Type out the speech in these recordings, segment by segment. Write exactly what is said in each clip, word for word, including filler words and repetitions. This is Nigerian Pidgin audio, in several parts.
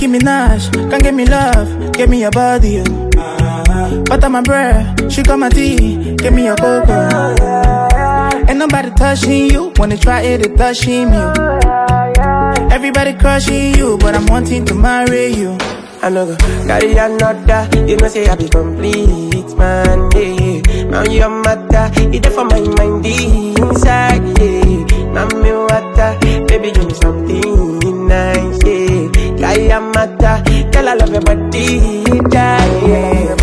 Nicki Minaj, can't give me love, give me your body, oh. Uh-huh. Butter my bread, she got my tea, give me your cocoa. Ain't nobody touching you, wanna try it, it touching you. Everybody crushing you, but I'm wanting to marry you. I know go carry another, you know say I be complete, man, yeah. Now your matter, it there for my mind inside, yeah. Now me water, baby give me something nice, yeah. Carry a matter, tell I love your body, yeah.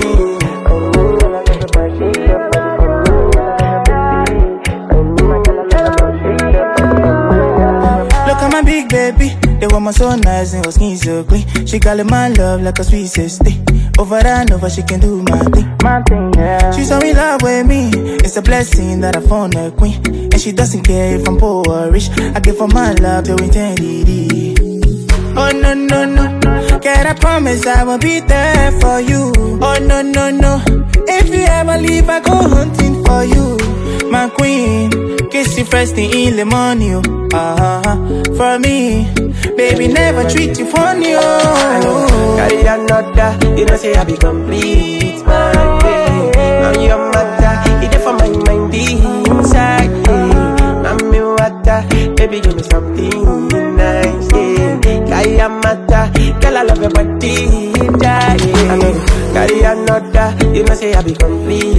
Look at my big baby, the woman so nice and her skin so clean. She call my love like a sweet sister. Over and over, she can do my thing. My thing, yeah. She's so in love with me. It's a blessing that I found a queen, and she doesn't care if I'm poor or rich. I give her my love to eternity. Oh no no no, can I promise I will be there for you? Oh no no no, if you ever leave, I go hunting for you, my queen. Kiss you first thing in the morning, oh. Uh-huh. For me, baby, never treat you funny, oh. Carry another, you know say I be complete, man, yeah. Now your matter, it there for my mind inside, yeah. Now me water, baby give me something nice, yeah. Carry a matter, girl I love your body, yeah. I know, carry another, you know say I be complete.